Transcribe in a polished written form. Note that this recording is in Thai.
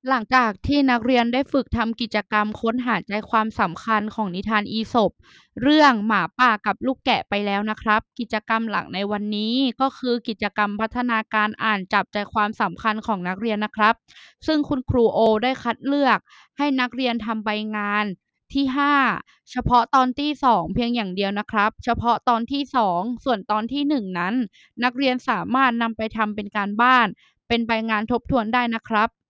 หลังจากที่นักเรียนได้ฝึกทำกิจกรรมค้นหาใจความสำคัญของนิทานอีสปเรื่องหมาป่ากับลูกแกะไปแล้วนะครับกิจกรรมหลักในวันนี้ก็คือกิจกรรมพัฒนาการอ่านจับใจความสำคัญของนักเรียนนะครับซึ่งคุณครูโอได้คัดเลือกให้นักเรียนทำใบงานที่5เฉพาะตอนที่2เพียงอย่างเดียวนะครับเฉพาะตอนที่2ส่วนตอนที่1นั้นนักเรียนสามารถนำไปทำเป็นการบ้านเป็นใบงานทบทวนได้นะครับ